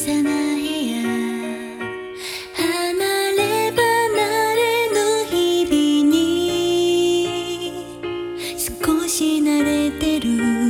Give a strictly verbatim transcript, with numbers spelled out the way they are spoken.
さな部屋、離れ離れの日々に少し慣れてる